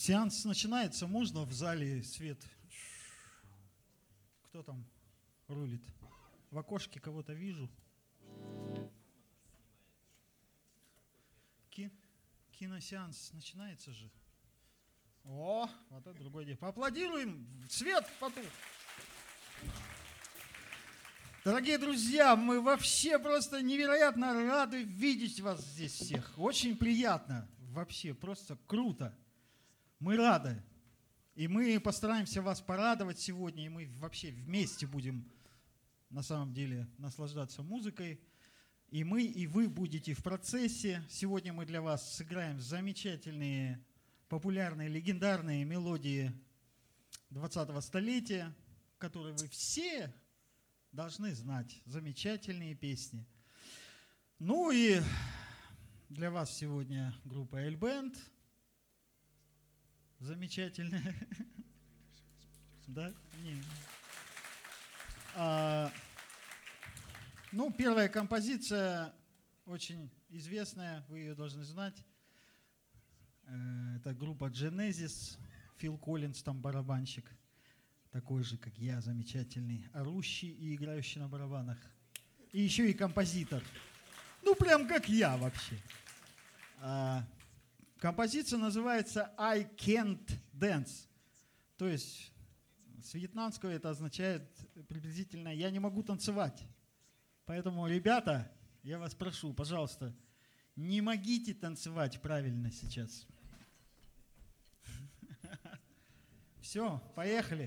Сеанс начинается, можно в зале свет? Кто там рулит? В окошке кого-то вижу. Киносеанс начинается же. О, вот это другой день. Поаплодируем. Свет потух. Дорогие друзья, мы вообще просто невероятно рады видеть вас здесь всех. Очень приятно. Вообще просто круто. Мы рады. И мы постараемся вас порадовать сегодня. И мы вообще вместе будем на самом деле наслаждаться музыкой. И мы, и вы будете в процессе. Сегодня мы для вас сыграем замечательные, популярные, легендарные мелодии 20-го столетия, которые вы все должны знать. Замечательные песни. Ну и для вас сегодня группа L-Band. Замечательная. Да? Ну, первая композиция очень известная, вы ее должны знать. Это группа Genesis, Фил Коллинз, там барабанщик, такой же, как я, замечательный, орущий и играющий на барабанах. И еще и композитор. Ну, прям как я вообще. Композиция называется «I Can't Dance». То есть с вьетнамского это означает приблизительно «я не могу танцевать». Поэтому, ребята, я вас прошу, пожалуйста, не могите танцевать правильно сейчас. Все, поехали.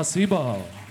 Спасибо.